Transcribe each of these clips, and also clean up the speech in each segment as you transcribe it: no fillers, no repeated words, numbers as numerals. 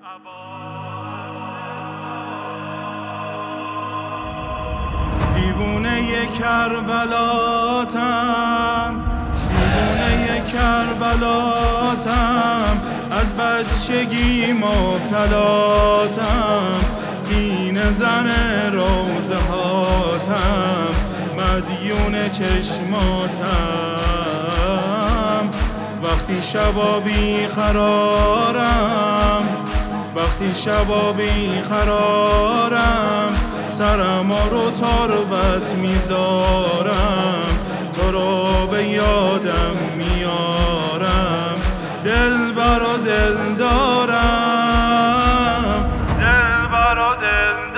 دیوونه کربلاتم، دیوونه کربلاتم، از بچگی مبتلاتم، سینه زن روزه هاتم، مدیون چشماتم. وقتی شبا بی قرارم، وقتی شبا بی قرارم، سرما رو تربت میذارم، تو رو به یادم میارم، دل برا دل دارم، دل برا دل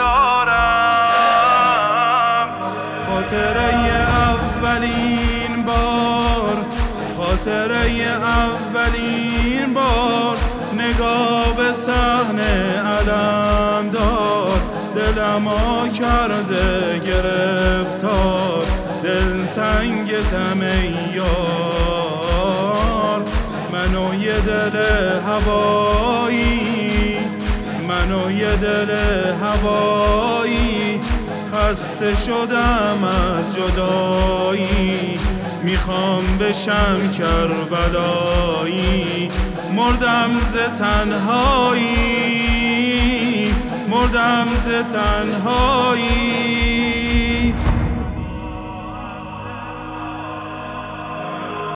دارم. خاطره اولین بار، خاطره اولین بار، نگاه به صحنه علم دار، دلما کرده گرفتار، دلتنگتم ای یار. منو یه دل هوایی، منو یه دل هوایی، خسته شدم از جدایی، میخوام بشم کربلایی، مردم ز تنهایی، مردم ز تنهایی.